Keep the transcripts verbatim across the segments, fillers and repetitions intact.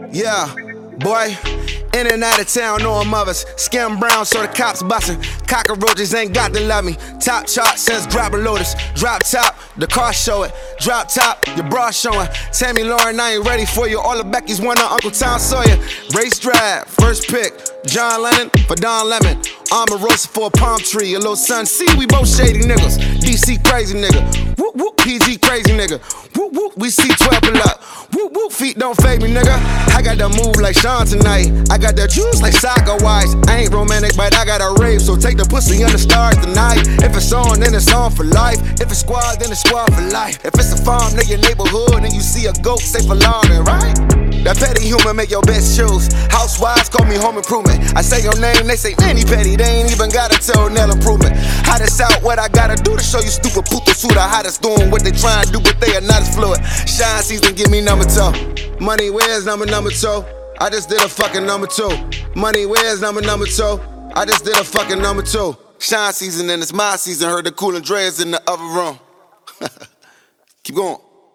Yeah, boy, in and out of town, knowing mothers. Skim brown, so the cops bustin'. Cockroaches ain't got to love me. Top chart says grab a lotus. Drop top, the car show it. Drop top, your bra showing. Tammy Lauren, I ain't ready for you. All the Becky's want Uncle Tom Sawyer. Race drive, first pick. John Lennon for Don Lemon. Armor roasted for a palm tree. A little sun. See, we both shady niggas. D C crazy nigga. Whoop whoop, P G crazy nigga. Whoop whoop, we see twelve pull up. Whoop whoop, feet don't fade me, nigga. I got that move like Sean tonight. I got that juice like soccer wise. I ain't romantic, but I got a rave. So take the pussy on the stars tonight. If it's on, then it's on for life. If it's squad, then it's squad for life. If it's a farm near your neighborhood and you see a goat, say for long, right? That petty human make your best shoes. Housewives call me home improvement. I say your name, they say Nanny Petty. They ain't even gotta tell Nell improvement. Hottest out, what I gotta do to show you stupid putas who the hottest doing what they trying to do, but they are not as fluid. Shine season, give me number two. Money, where's number number two? I just did a fucking number two. Money, where's number number two? I just did a fucking number two. Shine season and it's my season. Heard the Cool and Dre's in the other room. Keep going.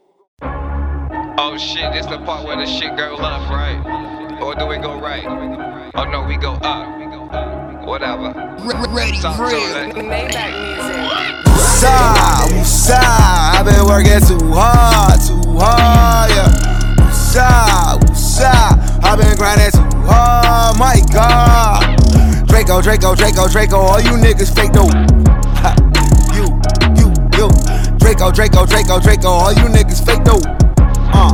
Oh shit, this the part where the shit go left, right? Or do we go right? Oh no, we go up. Whatever. Ready, ready. Maybach music. Woosah, woosah, I've been working too hard, too hard, yeah. Woosah, woosah, I've been grinding too hard, my God. Draco, Draco, Draco, Draco, all you niggas fake though. Ha, you, you, you. Draco, Draco, Draco, Draco, all you niggas fake though. Uh.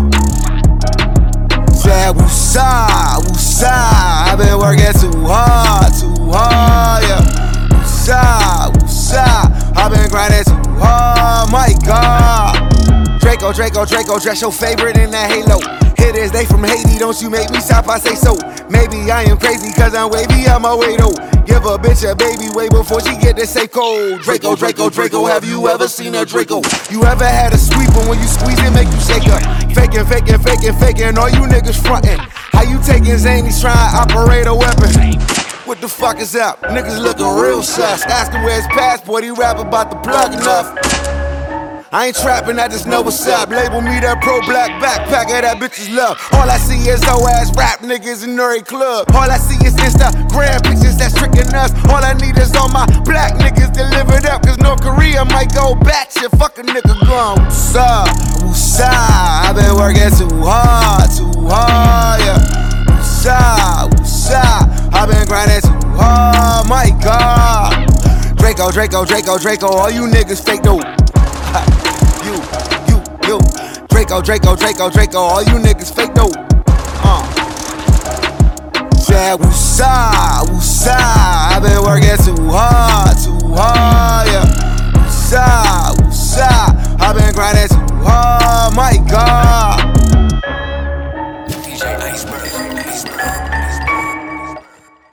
Said woosah, woosah, I've been working too hard, too hard, yeah. Woosah, woosah, I've been grinding too hard, my God. Draco, Draco, Draco, dress your favorite in that halo. Hitters, they from Haiti, don't you make me stop, I say so. Maybe I am crazy cause I'm wavy on my way though. Give a bitch a baby way before she get this safe cold. Draco, Draco, Draco, have you ever seen a Draco? You ever had a sweeper when you squeeze it make you shake up? Faking, faking, faking, faking, all you niggas frontin'. How you taking Zany's trying to operate a weapon? What the fuck is up? Niggas looking real sus. Ask him where his passport, he rap about the plug enough. I ain't trapping, I just know what's up. Label me that pro-black backpacker that bitches love. All I see is hoe-ass rap niggas in every club. All I see is Instagram pictures that's tricking us. All I need is all my black niggas delivered up. Cause North Korea might go batshit. Fuck a nigga gone. Woosah, woosah, I've been working too hard, too hard, yeah. Woosah, woosah, I've been grinding too hard, my God. Draco, Draco, Draco, Draco, all you niggas fake though. You, you, you. Draco, Draco, Draco, Draco, all you niggas fake though. Uh. Said woosah,